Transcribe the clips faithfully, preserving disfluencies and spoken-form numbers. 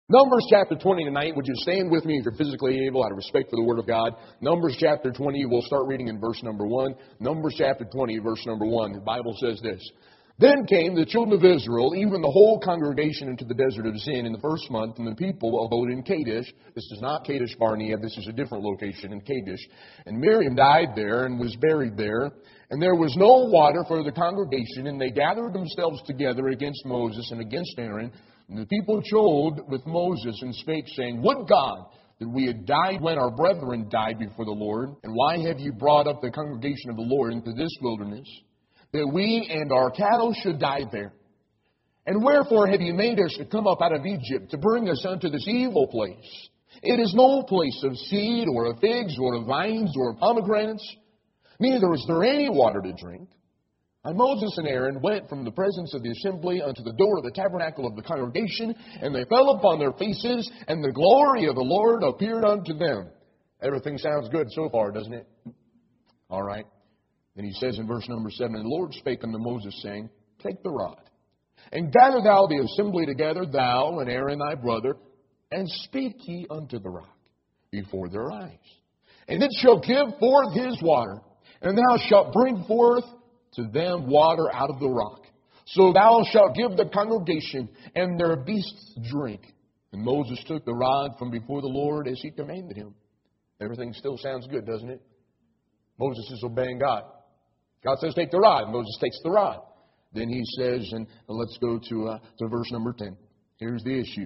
Numbers chapter twenty tonight. Would you stand with me if you're physically able, out of respect for the Word of God? Numbers chapter twenty, we'll start reading in verse number one. Numbers chapter twenty, verse number one. The Bible says this. Then came the children of Israel, even the whole congregation, into the desert of Zin in the first month, and the people abode in Kadesh. This is not Kadesh Barnea, this is a different location in Kadesh. And Miriam died there and was buried there. And there was no water for the congregation, and they gathered themselves together against Moses and against Aaron. And the people chode with Moses and spake, saying, Would God that we had died when our brethren died before the Lord? And why have you brought up the congregation of the Lord into this wilderness, that we and our cattle should die there? And wherefore have you made us to come up out of Egypt, to bring us unto this evil place? It is no place of seed, or of figs, or of vines, or of pomegranates, neither is there any water to drink. And Moses and Aaron went from the presence of the assembly unto the door of the tabernacle of the congregation, and they fell upon their faces, and the glory of the Lord appeared unto them. Everything sounds good so far, doesn't it? All right. Then he says in verse number seven, And the Lord spake unto Moses, saying, Take the rod, and gather thou the assembly together, thou and Aaron thy brother, and speak ye unto the rock before their eyes. And it shall give forth his water, and thou shalt bring forth to them water out of the rock. So thou shalt give the congregation and their beasts drink. And Moses took the rod from before the Lord as he commanded him. Everything still sounds good, doesn't it? Moses is obeying God. God says, take the rod. Moses takes the rod. Then he says, and let's go to, uh, to verse number ten. Here's the issue.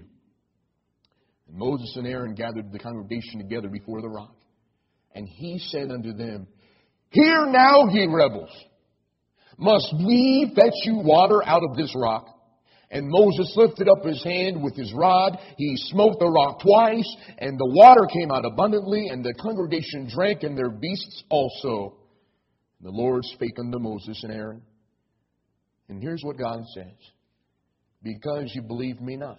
And Moses and Aaron gathered the congregation together before the rock. And he said unto them, Hear now, ye rebels, must we fetch you water out of this rock? And Moses lifted up his hand with his rod. He smote the rock twice, and the water came out abundantly, and the congregation drank, and their beasts also. And the Lord spake unto Moses and Aaron. And here's what God says. Because you believe me not,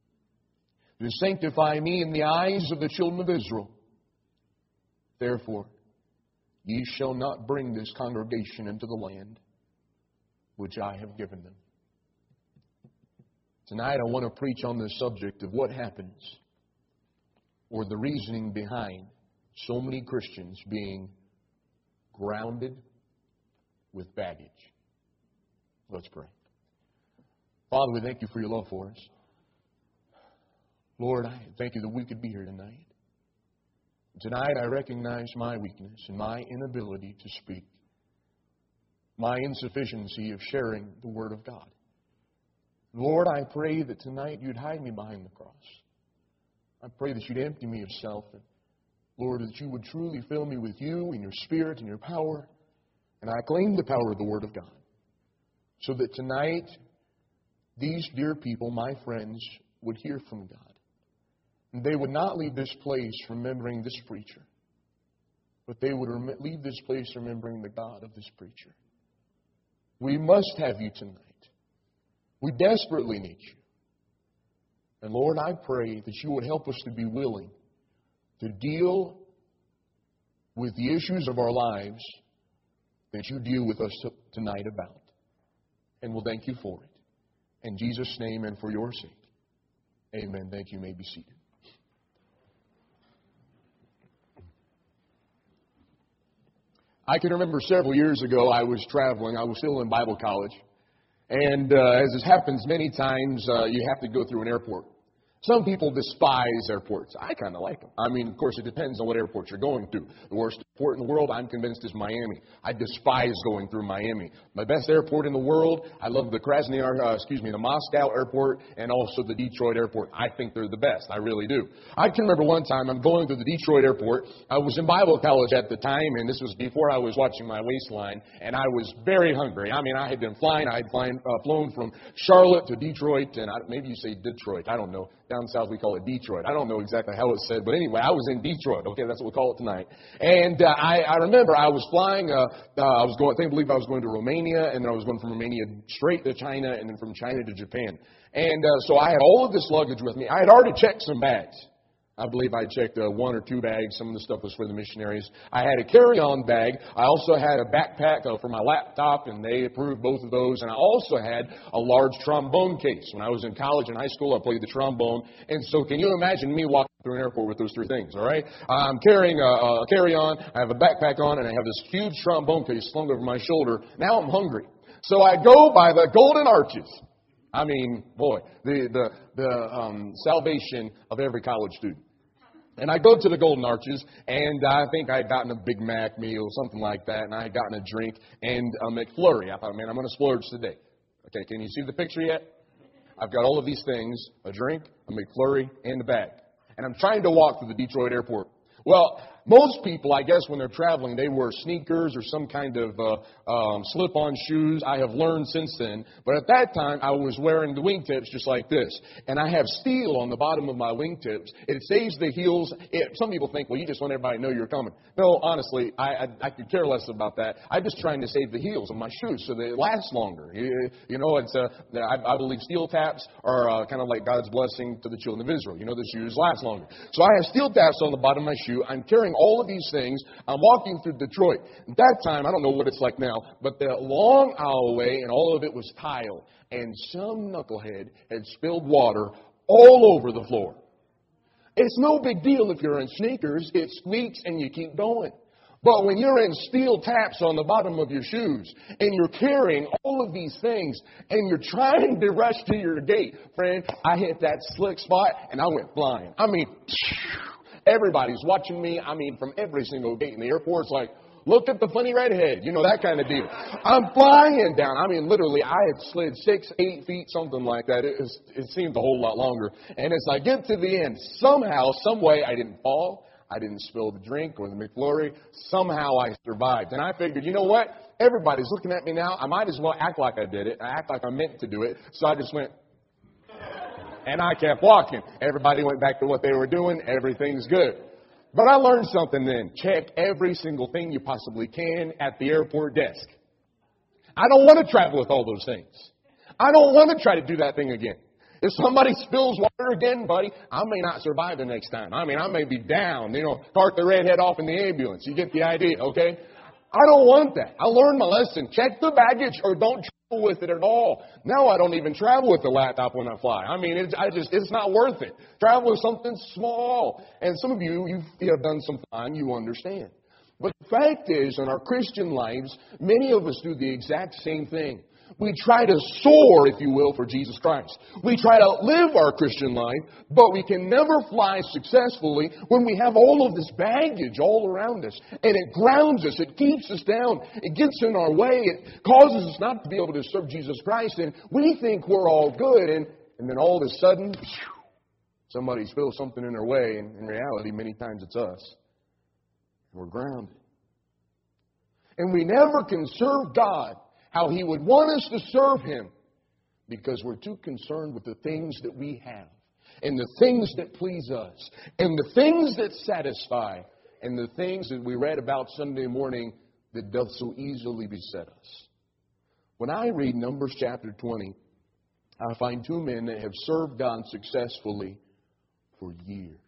to sanctify me in the eyes of the children of Israel, therefore ye shall not bring this congregation into the land which I have given them. Tonight I want to preach on the subject of what happens, or the reasoning behind so many Christians being grounded with baggage. Let's pray. Father, we thank you for your love for us. Lord, I thank you that we could be here tonight. Tonight I recognize my weakness and my inability to speak, my insufficiency of sharing the Word of God. Lord, I pray that tonight you'd hide me behind the cross. I pray that you'd empty me of self. And Lord, that you would truly fill me with you and your Spirit and your power. And I claim the power of the Word of God. So that tonight, these dear people, my friends, would hear from God. And they would not leave this place remembering this preacher, but they would rem- leave this place remembering the God of this preacher. We must have you tonight. We desperately need you. And Lord, I pray that you would help us to be willing to deal with the issues of our lives that you deal with us t- tonight about. And we'll thank you for it. In Jesus' name and for your sake. Amen. Thank you. You may be seated. I can remember several years ago I was traveling. I was still in Bible college. And uh, as it happens many times, uh, you have to go through an airport. Some people despise airports. I kind of like them. I mean, of course, it depends on what airport you're going to. The worst airport in the world, I'm convinced, is Miami. I despise going through Miami. My best airport in the world, I love the Krasnoyar, uh, excuse me, the Moscow airport and also the Detroit airport. I think they're the best. I really do. I can remember one time I'm going through the Detroit airport. I was in Bible college at the time, and this was before I was watching my waistline, and I was very hungry. I mean, I had been flying. I had flying, uh, flown from Charlotte to Detroit, and I, maybe you say Detroit. I don't know. Down south, we call it Detroit. I don't know exactly how it's said, but anyway, I was in Detroit. Okay, that's what we call it tonight. And uh, I, I remember I was flying. Uh, uh, I was going. I think, I believe I was going to Romania, and then I was going from Romania straight to China, and then from China to Japan. And uh, so I had all of this luggage with me. I had already checked some bags. I believe I checked uh, one or two bags. Some of the stuff was for the missionaries. I had a carry-on bag. I also had a backpack uh, for my laptop, and they approved both of those. And I also had a large trombone case. When I was in college and high school, I played the trombone. And so can you imagine me walking through an airport with those three things, all right? I'm carrying a, a carry-on, I have a backpack on, and I have this huge trombone case slung over my shoulder. Now I'm hungry. So I go by the Golden Arches. I mean, boy, the, the, the um, salvation of every college student. And I go to the Golden Arches, and I think I had gotten a Big Mac meal, something like that, and I had gotten a drink and a McFlurry. I thought, man, I'm going to splurge today. Okay, can you see the picture yet? I've got all of these things, a drink, a McFlurry, and a bag. And I'm trying to walk through the Detroit airport. Well, most people, I guess, when they're traveling, they wear sneakers or some kind of uh, um, slip-on shoes. I have learned since then. But at that time, I was wearing the wingtips just like this. And I have steel on the bottom of my wingtips. It saves the heels. It, some people think, well, you just want everybody to know you're coming. No, honestly, I, I, I could care less about that. I'm just trying to save the heels of my shoes so they last longer. You, you know, it's uh, I, I believe steel taps are uh, kind of like God's blessing to the children of Israel. You know, the shoes last longer. So I have steel taps on the bottom of my shoe. I'm carrying all of these things. I'm walking through Detroit. At that time, I don't know what it's like now, but the long aisleway and all of it was tile. And some knucklehead had spilled water all over the floor. It's no big deal if you're in sneakers. It squeaks and you keep going. But when you're in steel taps on the bottom of your shoes and you're carrying all of these things and you're trying to rush to your gate, friend, I hit that slick spot and I went flying. I mean, everybody's watching me. I mean, from every single gate in the airport, it's like, look at the funny redhead. You know, that kind of deal. I'm flying down. I mean, literally, I had slid six, eight feet, something like that. It, was, it seemed a whole lot longer. And as I get to the end, somehow, some way, I didn't fall. I didn't spill the drink or the McFlurry. Somehow I survived. And I figured, you know what? Everybody's looking at me now. I might as well act like I did it. I act like I meant to do it. So I just went, and I kept walking. Everybody went back to what they were doing. Everything's good. But I learned something then. Check every single thing you possibly can at the airport desk. I don't want to travel with all those things. I don't want to try to do that thing again. If somebody spills water again, buddy, I may not survive the next time. I mean, I may be down, you know, cart the redhead off in the ambulance. You get the idea, okay? I don't want that. I learned my lesson. Check the baggage or don't travel with it at all. Now I don't even travel with the laptop when I fly. I mean, it's, I just, it's not worth it. Travel with something small. And some of you, you have done some flying, you understand. But the fact is, in our Christian lives, many of us do the exact same thing. We try to soar, if you will, for Jesus Christ. We try to live our Christian life, but we can never fly successfully when we have all of this baggage all around us. And it grounds us. It keeps us down. It gets in our way. It causes us not to be able to serve Jesus Christ. And we think we're all good. And, and then all of a sudden, somebody spills something in our way. And in reality, many times it's us. We're grounded. And we never can serve God how He would want us to serve Him because we're too concerned with the things that we have and the things that please us and the things that satisfy and the things that we read about Sunday morning that doth so easily beset us. When I read Numbers chapter twenty, I find two men that have served God successfully for years.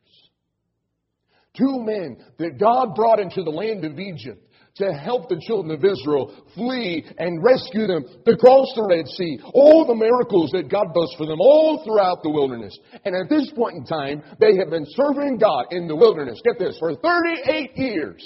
Two men that God brought into the land of Egypt to help the children of Israel flee and rescue them, to cross the Red Sea, all the miracles that God does for them all throughout the wilderness. And at this point in time, they have been serving God in the wilderness, get this, for thirty-eight years.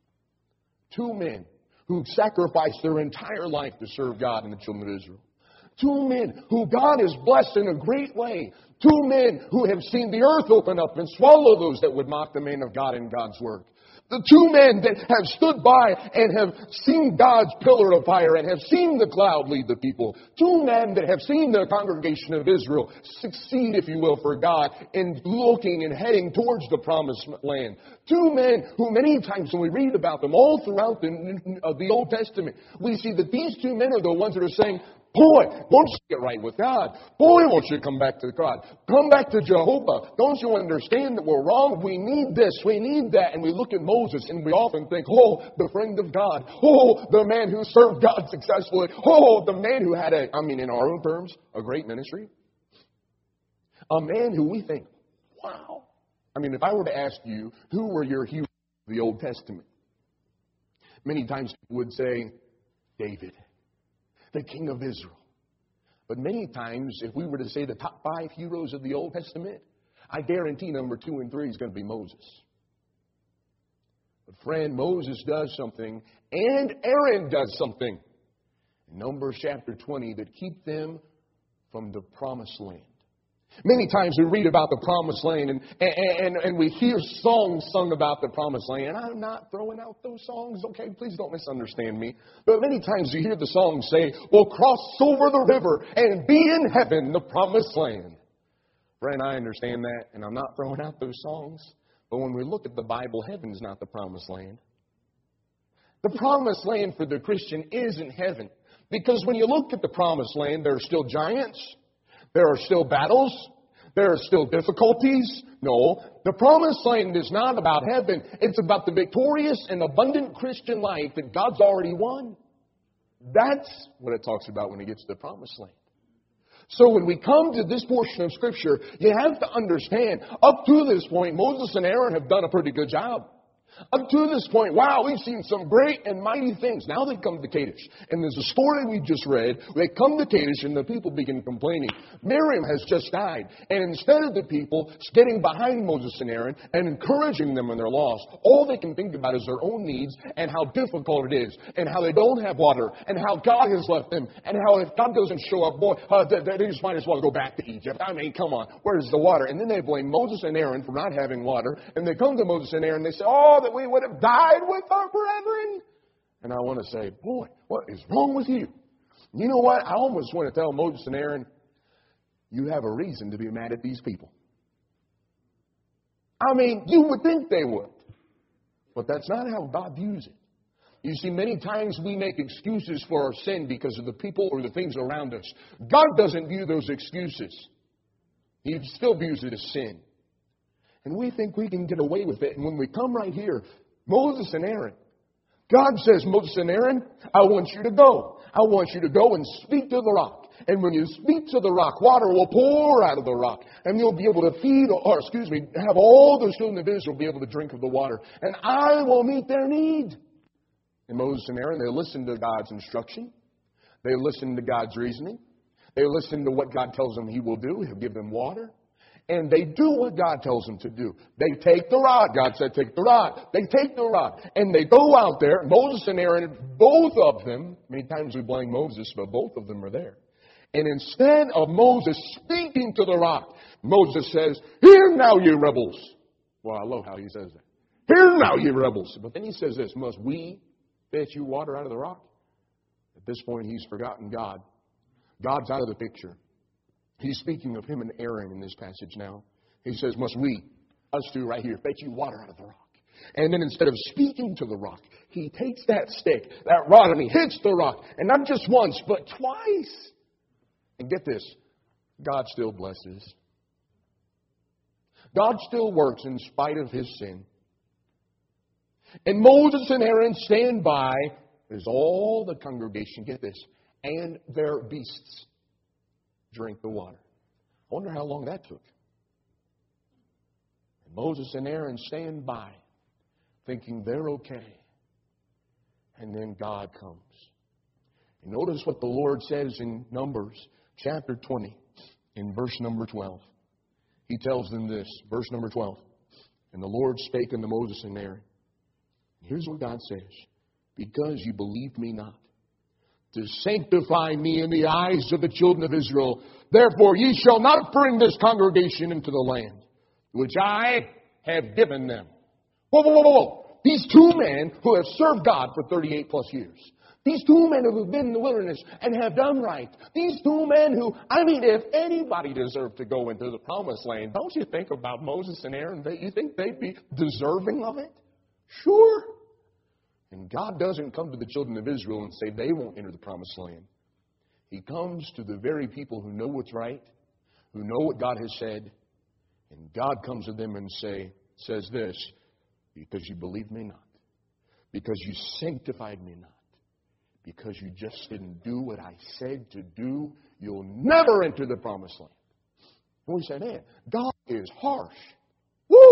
Two men who sacrificed their entire life to serve God and the children of Israel. Two men who God has blessed in a great way. Two men who have seen the earth open up and swallow those that would mock the man of God in God's work. The two men that have stood by and have seen God's pillar of fire and have seen the cloud lead the people. Two men that have seen the congregation of Israel succeed, if you will, for God in looking and heading towards the promised land. Two men who many times when we read about them all throughout the, uh, the Old Testament, we see that these two men are the ones that are saying, boy, won't you get right with God? Boy, won't you come back to God? Come back to Jehovah. Don't you understand that we're wrong? We need this. We need that. And we look at Moses and we often think, oh, the friend of God. Oh, the man who served God successfully. Oh, the man who had a, I mean, in our own terms, a great ministry. A man who we think, wow. I I mean, if I were to ask you, who were your heroes of the Old Testament? Many times people would say, David, the king of Israel. But many times, if we were to say the top five heroes of the Old Testament, I guarantee number two and three is going to be Moses. But friend, Moses does something, and Aaron does something in Numbers chapter twenty that keep them from the promised land. Many times we read about the promised land and, and, and, and we hear songs sung about the promised land. And I'm not throwing out those songs, okay? Please don't misunderstand me. But many times you hear the songs say, we'll cross over the river and be in heaven, the promised land. Friend, I understand that, and I'm not throwing out those songs. But when we look at the Bible, heaven's not the promised land. The promised land for the Christian isn't heaven. Because when you look at the promised land, there are still giants. There are still battles. There are still difficulties. No, the promised land is not about heaven. It's about the victorious and abundant Christian life that God's already won. That's what it talks about when it gets to the promised land. So when we come to this portion of Scripture, you have to understand, up to this point, Moses and Aaron have done a pretty good job. Up to this point, wow, we've seen some great and mighty things. Now they come to Kadesh. And there's a story we just read. They come to Kadesh and the people begin complaining. Miriam has just died. And instead of the people getting behind Moses and Aaron and encouraging them when they're lost, all they can think about is their own needs and how difficult it is and how they don't have water and how God has left them and how if God doesn't show up, boy, uh, they, they just might as well go back to Egypt. I mean, come on, where's the water? And then they blame Moses and Aaron for not having water. And they come to Moses and Aaron and they say, oh, that we would have died with our brethren. And I want to say, boy, what is wrong with you? You know what? I almost want to tell Moses and Aaron, you have a reason to be mad at these people. I mean, you would think they would. But that's not how God views it. You see, many times we make excuses for our sin because of the people or the things around us. God doesn't view those excuses. He still views it as sin. And we think we can get away with it. And when we come right here, Moses and Aaron, God says, Moses and Aaron, I want you to go. I want you to go and speak to the rock. And when you speak to the rock, water will pour out of the rock. And you'll be able to feed, or excuse me, have all the children of Israel be able to drink of the water. And I will meet their need. And Moses and Aaron, they listened to God's instruction. They listened to God's reasoning. They listened to what God tells them He will do. He'll give them water. And they do what God tells them to do. They take the rod. God said, take the rod. They take the rod. And they go out there. Moses and Aaron, both of them, many times we blame Moses, but both of them are there. And instead of Moses speaking to the rock, Moses says, hear now, you rebels. Well, I love how he says that. Hear now, you rebels. But then he says this, must we fetch you water out of the rock? At this point, he's forgotten God. God's out of the picture. He's speaking of him and Aaron in this passage now. He says, must we, us two right here, fetch you water out of the rock? And then instead of speaking to the rock, he takes that stick, that rod, and he hits the rock. And not just once, but twice. And get this, God still blesses. God still works in spite of his sin. And Moses and Aaron stand by as all the congregation, get this, and their beasts drink the water. I wonder how long that took. And Moses and Aaron stand by, thinking they're okay. And then God comes. And notice what the Lord says in Numbers chapter twenty, in verse number twelve. He tells them this, verse number twelve. And the Lord spake unto Moses and Aaron. Here's what God says. Because you believed me not, to sanctify me in the eyes of the children of Israel. Therefore ye shall not bring this congregation into the land which I have given them. Whoa, whoa, whoa, whoa. These two men who have served God for thirty-eight plus years. These two men who have been in the wilderness and have done right. These two men who, I mean, if anybody deserved to go into the promised land, don't you think about Moses and Aaron? You think they'd be deserving of it? Sure. And God doesn't come to the children of Israel and say they won't enter the promised land. He comes to the very people who know what's right, who know what God has said, and God comes to them and say, says this, because you believed me not, because you sanctified me not, because you just didn't do what I said to do, you'll never enter the promised land. And we say, man, God is harsh. Woo!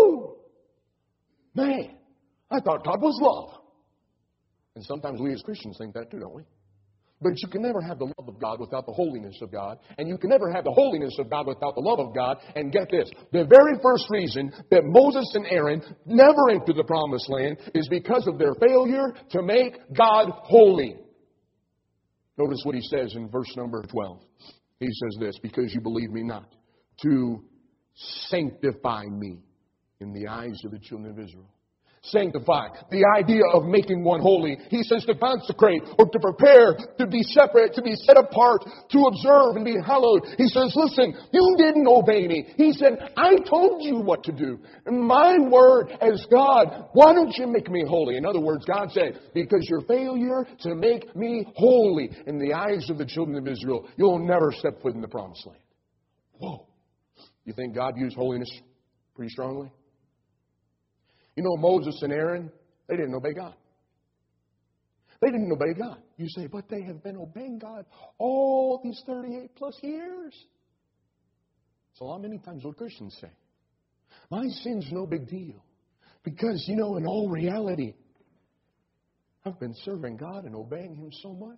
Woo! Man, I thought God was love. And sometimes we as Christians think that too, don't we? But you can never have the love of God without the holiness of God. And you can never have the holiness of God without the love of God. And get this, the very first reason that Moses and Aaron never entered the promised land is because of their failure to make God holy. Notice what he says in verse number twelve. He says this, because you believe me not, to sanctify me in the eyes of the children of Israel. Sanctify. The idea of making one holy. He says to consecrate or to prepare, to be separate, to be set apart, to observe and be hallowed. He says, listen, you didn't obey me. He said, I told you what to do. My word as God, why don't you make me holy? In other words, God said, because your failure to make me holy in the eyes of the children of Israel, you'll never step foot in the promised land. Whoa. You think God used holiness pretty strongly? You know, Moses and Aaron, they didn't obey God. They didn't obey God. You say, but they have been obeying God all these thirty-eight plus years. So how many times what Christians say? My sin's no big deal. Because, you know, in all reality, I've been serving God and obeying Him so much.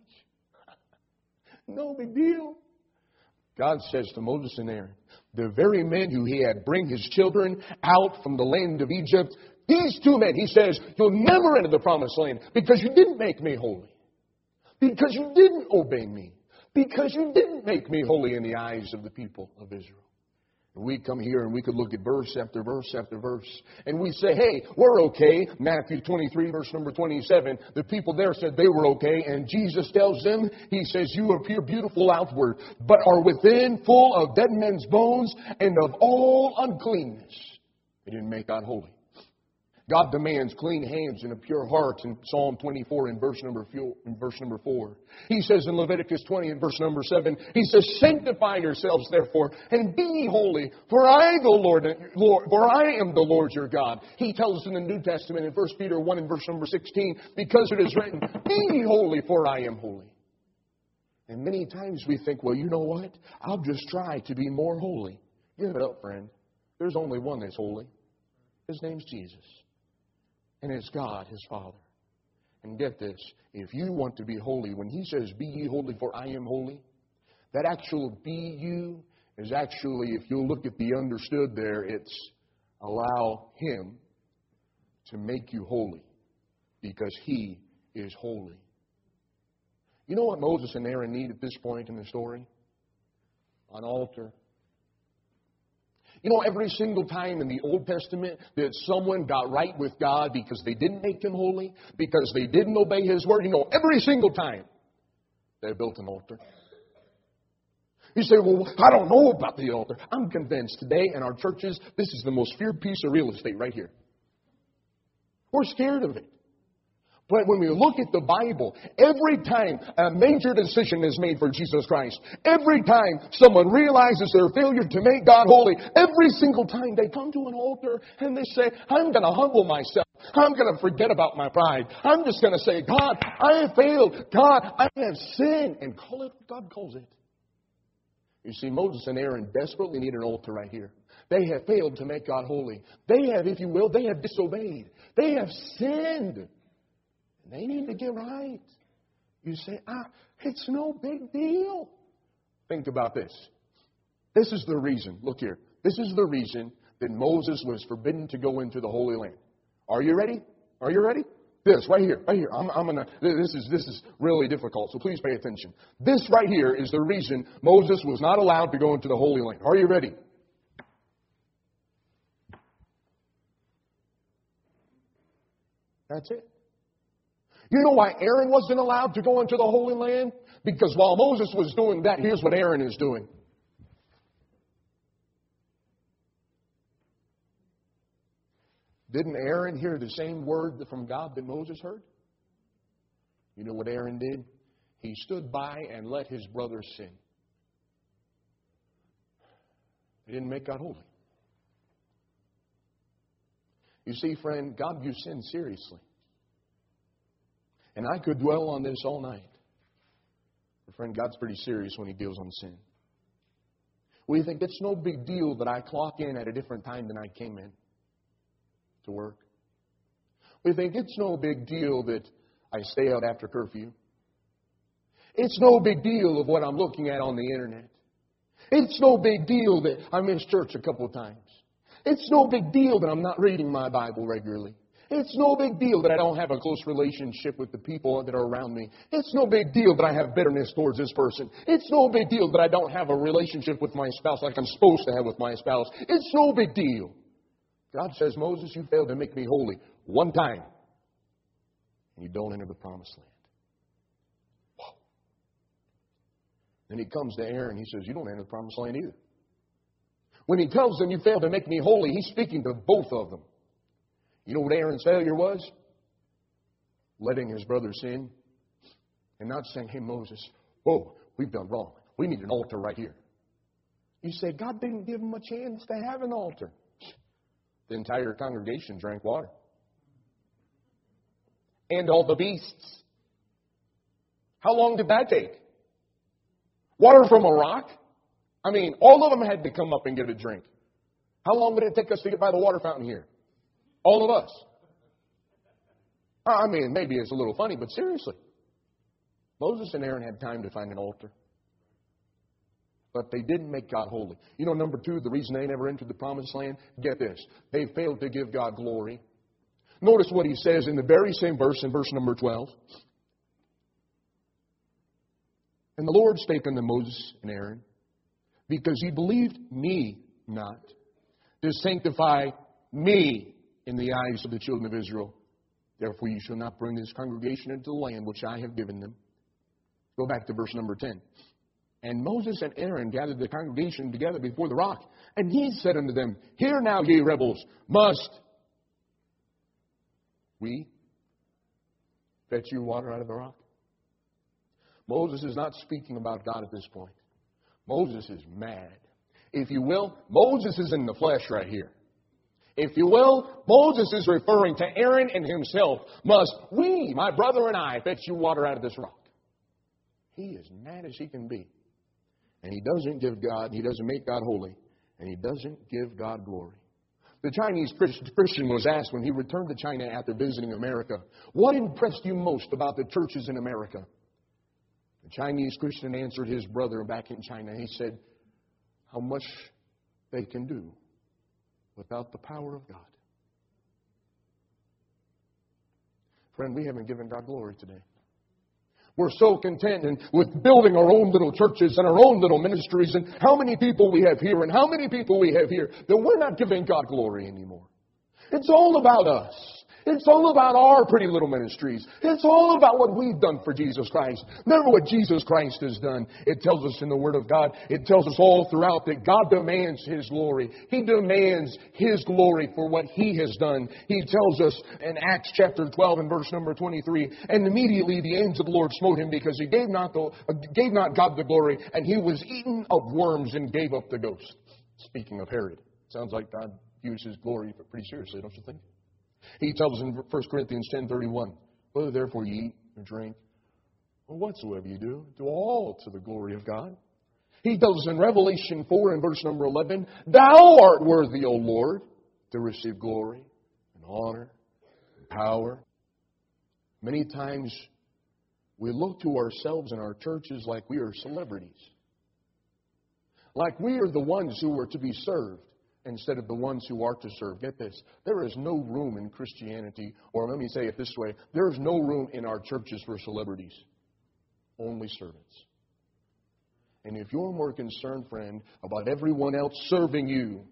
No big deal. God says to Moses and Aaron, the very men who He had bring His children out from the land of Egypt, these two men, He says, you'll never enter the promised land because you didn't make me holy. Because you didn't obey me. Because you didn't make me holy in the eyes of the people of Israel. And we come here and we could look at verse after verse after verse. And we say, hey, we're okay. Matthew twenty-three, verse number twenty-seven. The people there said they were okay. And Jesus tells them, He says, you appear beautiful outward, but are within full of dead men's bones and of all uncleanness. They didn't make God holy. God demands clean hands and a pure heart in Psalm twenty-four in verse number in verse number four. He says in Leviticus twenty in verse number seven, He says, sanctify yourselves therefore and be ye holy, for I the Lord, Lord for I am the Lord your God. He tells us in the New Testament in First Peter one in verse number sixteen, because it is written, be ye holy, for I am holy. And many times we think, well, you know what? I'll just try to be more holy. Give it up, friend. There's only one that's holy. His name's Jesus. And it's God, His Father. And get this, if you want to be holy, when He says, be ye holy, for I am holy, that actual be you is actually, if you'll look at the understood there, it's allow Him to make you holy because He is holy. You know what Moses and Aaron need at this point in the story? An altar. You know, every single time in the Old Testament that someone got right with God because they didn't make Him holy, because they didn't obey His word, you know, every single time they built an altar. You say, well, I don't know about the altar. I'm convinced today in our churches, this is the most feared piece of real estate right here. We're scared of it. But when we look at the Bible, every time a major decision is made for Jesus Christ, every time someone realizes their failure to make God holy, every single time they come to an altar and they say, I'm going to humble myself. I'm going to forget about my pride. I'm just going to say, God, I have failed. God, I have sinned. And call it what God calls it. You see, Moses and Aaron desperately need an altar right here. They have failed to make God holy. They have, if you will, they have disobeyed. They have sinned. They need to get right. You say, ah, it's no big deal. Think about this. This is the reason. Look here. This is the reason that Moses was forbidden to go into the Holy Land. Are you ready? Are you ready? This right here, right here. I'm, I'm gonna. This is this is really difficult. So please pay attention. This right here is the reason Moses was not allowed to go into the Holy Land. Are you ready? That's it. You know why Aaron wasn't allowed to go into the Holy Land? Because while Moses was doing that, here's what Aaron is doing. Didn't Aaron hear the same word from God that Moses heard? You know what Aaron did? He stood by and let his brother sin. He didn't make God holy. You see, friend, God views sin seriously. And I could dwell on this all night. But friend, God's pretty serious when He deals on sin. We think it's no big deal that I clock in at a different time than I came in. to work. We think it's no big deal that I stay out after curfew. It's no big deal of what I'm looking at on the internet. It's no big deal that I miss church a couple of times. It's no big deal that I'm not reading my Bible regularly. It's no big deal that I don't have a close relationship with the people that are around me. It's no big deal that I have bitterness towards this person. It's no big deal that I don't have a relationship with my spouse like I'm supposed to have with my spouse. It's no big deal. God says, Moses, you failed to make me holy one time, and you don't enter the promised land. Whoa. Then he comes to Aaron, he says, you don't enter the promised land either. When he tells them you failed to make me holy, he's speaking to both of them. You know what Aaron's failure was? Letting his brother sin and not saying, hey, Moses, whoa, we've done wrong. We need an altar right here. You say, God didn't give him a chance to have an altar. The entire congregation drank water. And all the beasts. How long did that take? Water from a rock? I mean, all of them had to come up and get a drink. How long did it take us to get by the water fountain here? All of us. I mean, maybe it's a little funny, but seriously. Moses and Aaron had time to find an altar. But they didn't make God holy. You know, number two, the reason they never entered the promised land? Get this. They failed to give God glory. Notice what he says in the very same verse, in verse number twelve. And the Lord spake unto Moses and Aaron, because ye believed me not, to sanctify me in the eyes of the children of Israel. Therefore ye shall not bring this congregation into the land which I have given them. Go back to verse number ten. And Moses and Aaron gathered the congregation together before the rock. And he said unto them, hear now, ye rebels, must we fetch you water out of the rock? Moses is not speaking about God at this point. Moses is mad. If you will, Moses is in the flesh right here. If you will, Moses is referring to Aaron and himself. Must we, my brother and I, fetch you water out of this rock? He is mad as he can be. And he doesn't give God, he doesn't make God holy, and he doesn't give God glory. The Chinese Christian was asked when he returned to China after visiting America, what impressed you most about the churches in America? The Chinese Christian answered his brother back in China. He said, how much they can do without the power of God. Friend, we haven't given God glory today. We're so content in, with building our own little churches and our own little ministries and how many people we have here and how many people we have here that we're not giving God glory anymore. It's all about us. It's all about our pretty little ministries. It's all about what we've done for Jesus Christ. Never what Jesus Christ has done. It tells us in the Word of God, it tells us all throughout that God demands His glory. He demands His glory for what He has done. He tells us in Acts chapter twelve and verse number twenty-three, and immediately the angel of the Lord smote him because he gave not, the, gave not God the glory, and he was eaten of worms and gave up the ghost. Speaking of Herod. Sounds like God views His glory pretty seriously, don't you think? He tells us in First Corinthians ten thirty-one, whether therefore ye eat or drink, or whatsoever you do, do all to the glory of God. He tells us in Revelation four and verse number eleven, thou art worthy, O Lord, to receive glory and honor and power. Many times we look to ourselves and our churches like we are celebrities. Like we are the ones who are to be served instead of the ones who are to serve. Get this. There is no room in Christianity, or let me say it this way, there is no room in our churches for celebrities. Only servants. And if you're more concerned, friend, about everyone else serving you,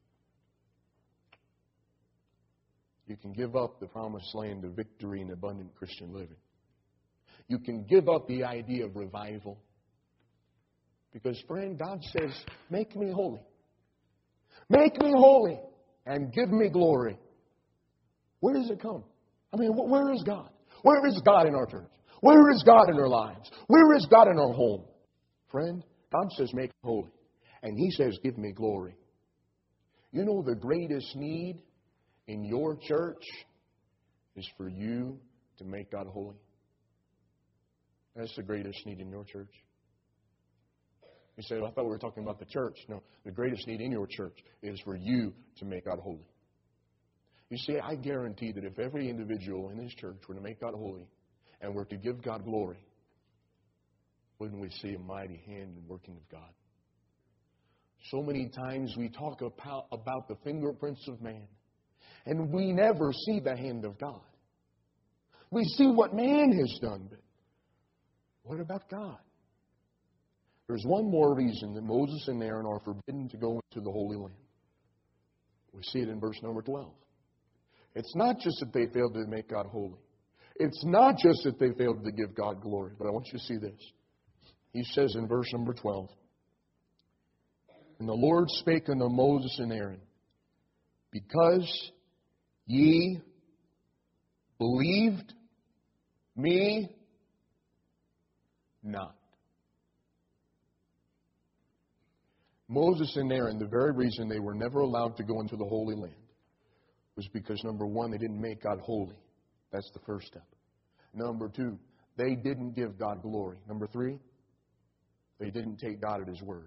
you can give up the promised land of victory and abundant Christian living. You can give up the idea of revival. Because, friend, God says, make me holy. Make me holy and give me glory. Where does it come? I mean, where is God? Where is God in our church? Where is God in our lives? Where is God in our home? Friend, God says, make me holy. And He says, give me glory. You know the greatest need in your church is for you to make God holy. That's the greatest need in your church. You say, well, I thought we were talking about the church. No, the greatest need in your church is for you to make God holy. You see, I guarantee that if every individual in this church were to make God holy and were to give God glory, wouldn't we see a mighty hand in working of God? So many times we talk about, about the fingerprints of man, and we never see the hand of God. We see what man has done, but what about God? There's one more reason that Moses and Aaron are forbidden to go into the Holy Land. We see it in verse number twelve. It's not just that they failed to make God holy. It's not just that they failed to give God glory. But I want you to see this. He says in verse number twelve, "And the Lord spake unto Moses and Aaron, because ye believed me not." Moses and Aaron, the very reason they were never allowed to go into the Holy Land was because, number one, they didn't make God holy. That's the first step. Number two, they didn't give God glory. Number three, they didn't take God at His word.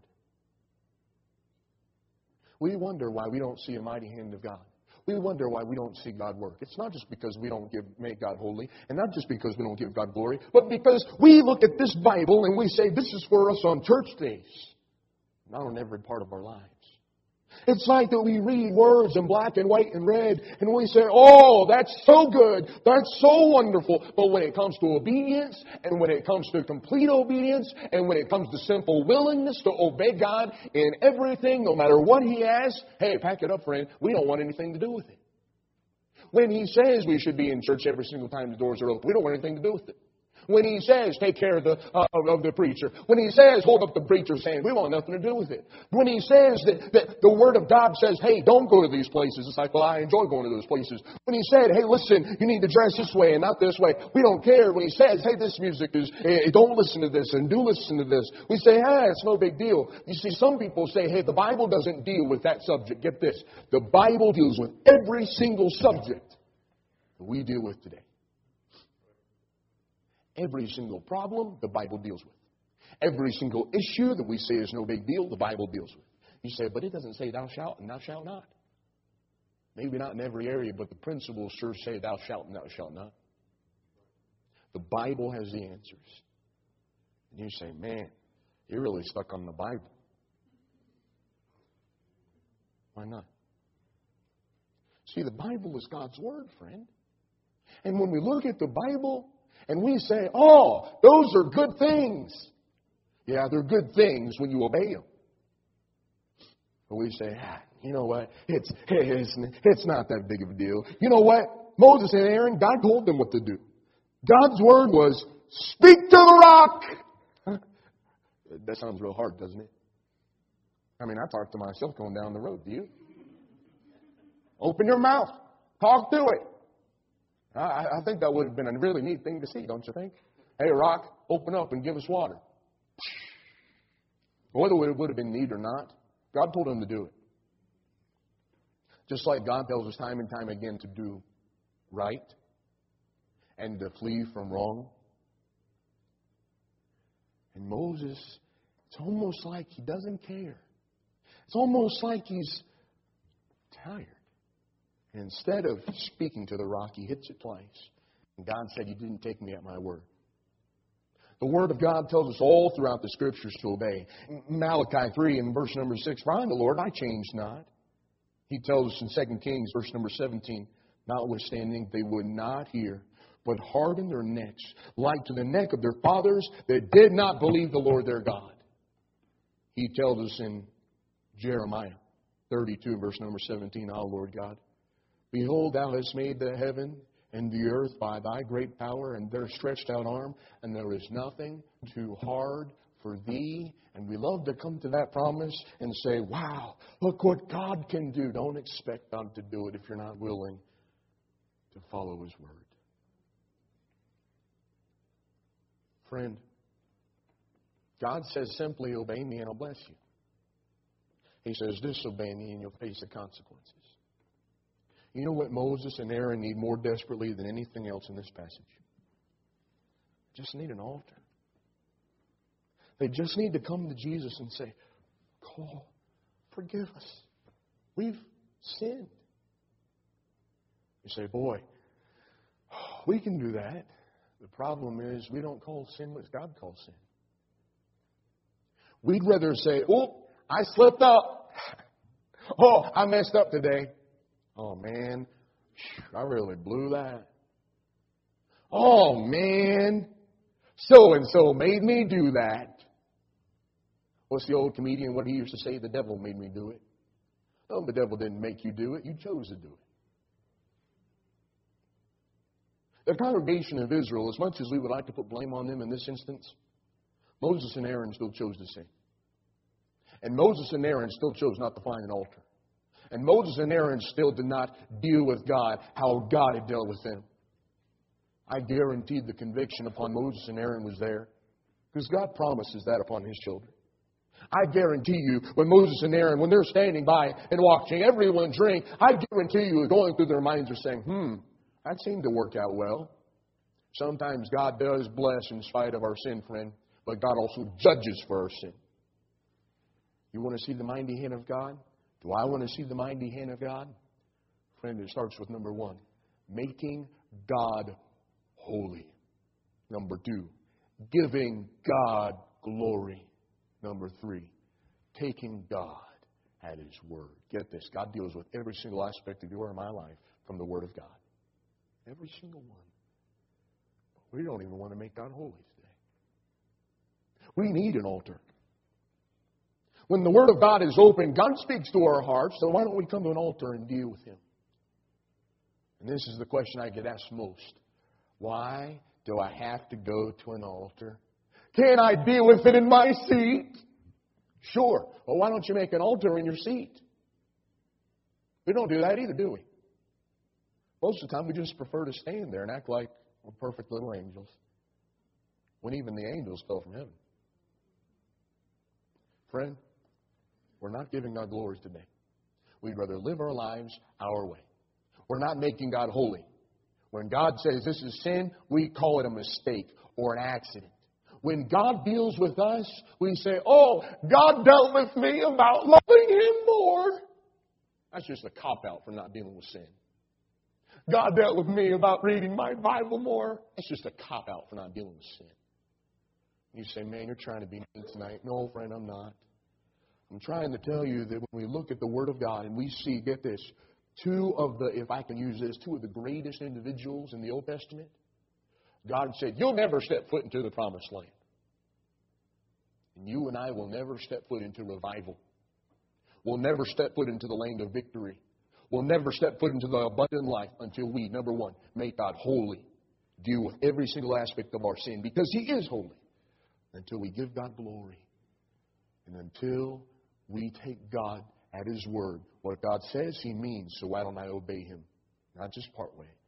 We wonder why we don't see a mighty hand of God. We wonder why we don't see God work. It's not just because we don't give, make God holy, and not just because we don't give God glory, but because we look at this Bible and we say, this is for us on church days, not on every part of our lives. It's like that we read words in black and white and red, and we say, oh, that's so good, that's so wonderful. But when it comes to obedience, and when it comes to complete obedience, and when it comes to simple willingness to obey God in everything, no matter what He asks, hey, pack it up, friend, we don't want anything to do with it. When He says we should be in church every single time the doors are open, we don't want anything to do with it. When He says, take care of the, uh, of the preacher. When He says, hold up the preacher's hand, we want nothing to do with it. When He says that, that the Word of God says, hey, don't go to these places, it's like, well, I enjoy going to those places. When He said, hey, listen, you need to dress this way and not this way, we don't care. When He says, hey, this music is, eh, don't listen to this and do listen to this, we say, ah, it's no big deal. You see, some people say, hey, the Bible doesn't deal with that subject. Get this. The Bible deals with every single subject that we deal with today. Every single problem, the Bible deals with. Every single issue that we say is no big deal, the Bible deals with. You say, but it doesn't say thou shalt and thou shalt not. Maybe not in every area, but the principles sure say thou shalt and thou shalt not. The Bible has the answers. And you say, man, you're really stuck on the Bible. Why not? See, the Bible is God's Word, friend. And when we look at the Bible, and we say, oh, those are good things. Yeah, they're good things when you obey them. But we say, ah, you know what? It's, it's, it's not that big of a deal. You know what? Moses and Aaron, God told them what to do. God's word was, speak to the rock. Huh? That sounds real hard, doesn't it? I mean, I talk to myself going down the road. Do you? Open your mouth. Talk to it. I, I think that would have been a really neat thing to see, don't you think? Hey, rock, open up and give us water. Whether it would have been neat or not, God told him to do it. Just like God tells us time and time again to do right and to flee from wrong. And Moses, it's almost like he doesn't care. It's almost like he's tired. And instead of speaking to the rock, he hits it twice. And God said, you didn't take me at my word. The Word of God tells us all throughout the Scriptures to obey. Malachi three and verse number six, for I am the Lord, I change not. He tells us in Second Kings, verse number seventeen, notwithstanding, they would not hear, but hardened their necks, like to the neck of their fathers that did not believe the Lord their God. He tells us in Jeremiah thirty-two, verse number seventeen, O Lord God, behold, thou hast made the heaven and the earth by thy great power and their stretched out arm, and there is nothing too hard for thee. And we love to come to that promise and say, wow, look what God can do. Don't expect God to do it if you're not willing to follow His word. Friend, God says simply, obey me and I'll bless you. He says, disobey me and you'll face the consequences. You know what Moses and Aaron need more desperately than anything else in this passage? They just need an altar. They just need to come to Jesus and say, call, forgive us. We've sinned. You say, boy, we can do that. The problem is we don't call sin what God calls sin. We'd rather say, oh, I slipped up. Oh, I messed up today. Oh, man, I really blew that. Oh, man, so-and-so made me do that. What's the old comedian, what he used to say? The devil made me do it. No, the devil didn't make you do it. You chose to do it. The congregation of Israel, as much as we would like to put blame on them in this instance, Moses and Aaron still chose to sin. And Moses and Aaron still chose not to find an altar. And Moses and Aaron still did not deal with God how God had dealt with them. I guaranteed the conviction upon Moses and Aaron was there, because God promises that upon His children. I guarantee you, when Moses and Aaron, when they're standing by and watching everyone drink, I guarantee you, going through their minds are saying, hmm, that seemed to work out well. Sometimes God does bless in spite of our sin, friend, but God also judges for our sin. You want to see the mighty hand of God? Do I want to see the mighty hand of God? Friend, it starts with number one, making God holy. Number two, giving God glory. Number three, taking God at His Word. Get this, God deals with every single aspect of your and my life from the Word of God. Every single one. We don't even want to make God holy today. We need an altar. When the Word of God is open, God speaks to our hearts, so why don't we come to an altar and deal with Him? And this is the question I get asked most. Why do I have to go to an altar? Can't I deal with it in my seat? Sure. Well, why don't you make an altar in your seat? We don't do that either, do we? Most of the time, we just prefer to stand there and act like we're perfect little angels, when even the angels fell from heaven. Friend, we're not giving God glory today. We'd rather live our lives our way. We're not making God holy. When God says this is sin, we call it a mistake or an accident. When God deals with us, we say, oh, God dealt with me about loving Him more. That's just a cop-out for not dealing with sin. God dealt with me about reading my Bible more. That's just a cop-out for not dealing with sin. You say, man, you're trying to be mean tonight. No, friend, I'm not. I'm trying to tell you that when we look at the Word of God and we see, get this, two of the, if I can use this, two of the greatest individuals in the Old Testament, God said, you'll never step foot into the promised land. And you and I will never step foot into revival. We'll never step foot into the land of victory. We'll never step foot into the abundant life until we, number one, make God holy. Deal with every single aspect of our sin because He is holy. Until we give God glory. And until we take God at His word. What God says, He means, so why don't I obey Him? Not just part way.